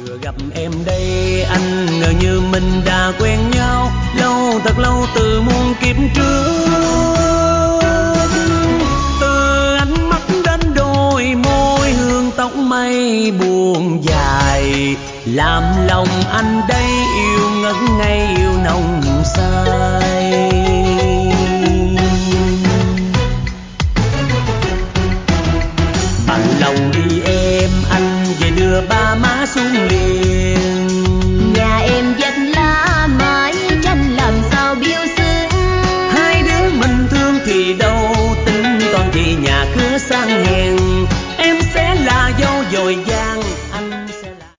Vừa gặp em đây anh ngờ như mình đã quen nhau lâu thật lâu từ muôn kiếp trước. Từ ánh mắt đến đôi môi hương tóc mây buồn dài, làm lòng anh đây yêu ngất ngây yêu nồng say.